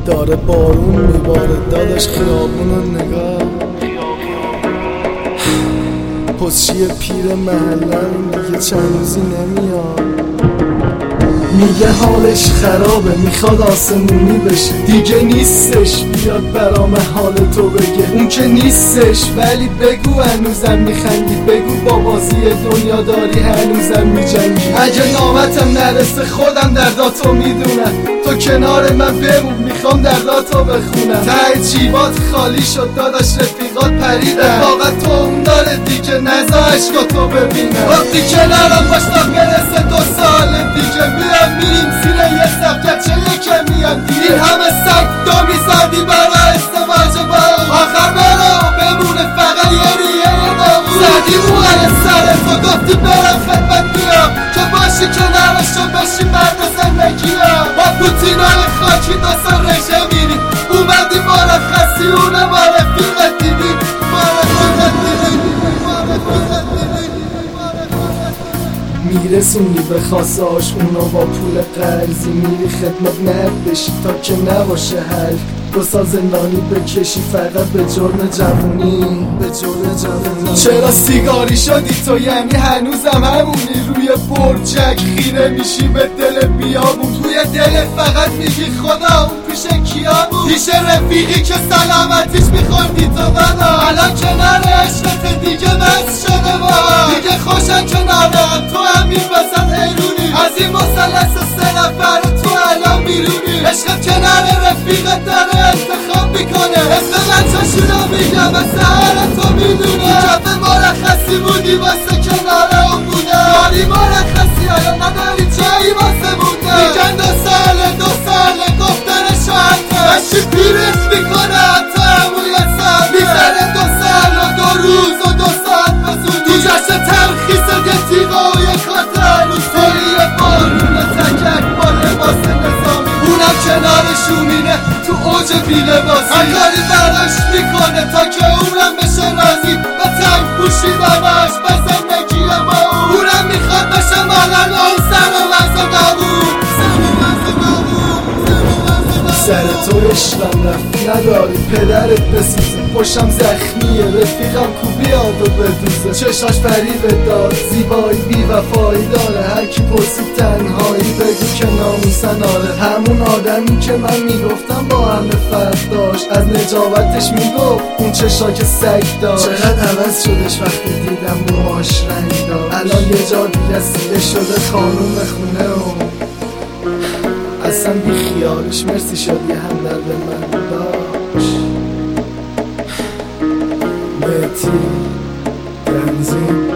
داره بارون میباره داداش خیابونو نگاه، پسچی پیر محلم دیگه چند روزی نمیاد. میگه حالش خرابه میخواد آسمونی بشه، دیگه نیستش بیاد برام حال تو بگه. اون که نیستش ولی بگو هنوزم میخندی، بگو با بازی دنیا داری هنوزم میجنگی. اگه نامتم نرسه خودم درداتو میدونم، تو کنار من بمون میخوام درداتو بخونم. ته جیبات خالی شد داداش رفیقات پریدن، واقعا تو اون داره دیگه نزا عشقاتو ببینم. وقتی کنارم باش تا برسه 2 سال دیگه میریم زیر یه سبکت چه یکم میاد دیگه. این همه سگ دا میزدی برای ازدواج با آخر برا بمونه فقط یه ریه نامون. زدی موغل سر تو گفتی برم خدمت بیام که باشی کنارش و بشی مرد زندگیم. با پوتینای خاکی 2 سال رژه میری، اومدی مرخصی اونه ما رفیقت دیدی، ما رفیقت دیدی. میرسونی به خواستهاش اونو با پول قرضی، میری خدمت مرد بشی تا که نباشه حل. 2 سال زندانی بکشی فقط به جرم جوونی، به جرم جوونی. چرا سیگاری شدی تو یعنی هنوزم همونی؟ روی برجک خیره میشی به دل بیابون، توی دل فقط میگی خدا اون پیش کیامون، پیش رفیقی که سلامتیش میخوردی تو بنا. الان کنار عشقت دیگه مست شده با دیگه خوشن کنارم تو همین وسط حیرونی. از این مثلث 3 نفر تو الان بیرونی، عشقت کنار رفیقت داره انتخاب میکنه. اسم من چشونا میگم از سهر تو میدونه، کف مرخصی بودی واسه کنار اون بوده. داری مرخصی الان نداری جایی واسه بوده. میگن 2 ساله گفتن شاعته، بشی پیرت میکنه حتی همون یه سال میزنه. 2 سال و 2 روز و 2 ساعت بزودی تو جشن ترخیص یه تیغه و یه کارت هنوز توی یه بارون تکک با لباس نظامی، اونم کنار شومینه تو اوج بی‌لباسی. کاری براش میکنه تا که اونم بشه راضی و تنگ پوشیدنش به زندگی ما. اونم میخواد بشه مالن اون سر و وزن قبول. سر تو عشقم رفت نداری پدرت بسوزه، پشتم زخمیه رفیقم کو بیاد و بدوزه. چشاش فریبت داد زیبایی بی وفایی داره، هر کی پرسید تنهایی بگو که ناموسن آره. همون آدمی که من میگفتم با همه فرق داشت، از نجابتش میگفت اون چشا که سگ داشت. چقدر عوض شدش وقتی دیدم موهاش رنگ داشت، الان یه جا دیگه سیده شده خانوم خونه و اصلا بی خیالش. مرسی شد یه همدرد من داشت. مهتی تنظیم